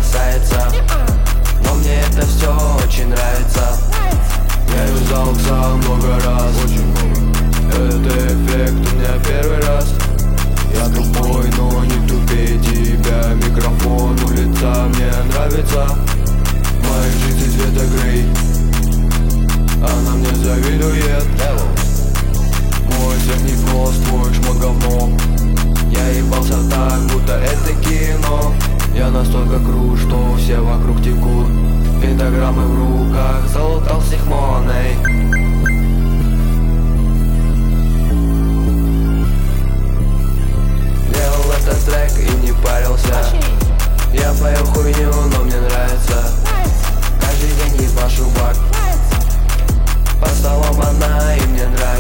касается, но мне это все очень нравится. Я юзал XAL много раз, очень много. Этот эффект у меня первый раз. Я тупой, но не тупее тебя. Микрофон у лица мне нравится. В моей жизни цвета грей, она мне завидует. Мой цвет не прост, твой шмот говно. Я ебался так, будто это кино. Я настолько крут, что все вокруг текут. Пентаграммы в руках, залутал с их моней. Делал этот трек и не парился. Я пою хуйню, но мне нравится. Каждый день ебашу бак. По словам она и мне нравится.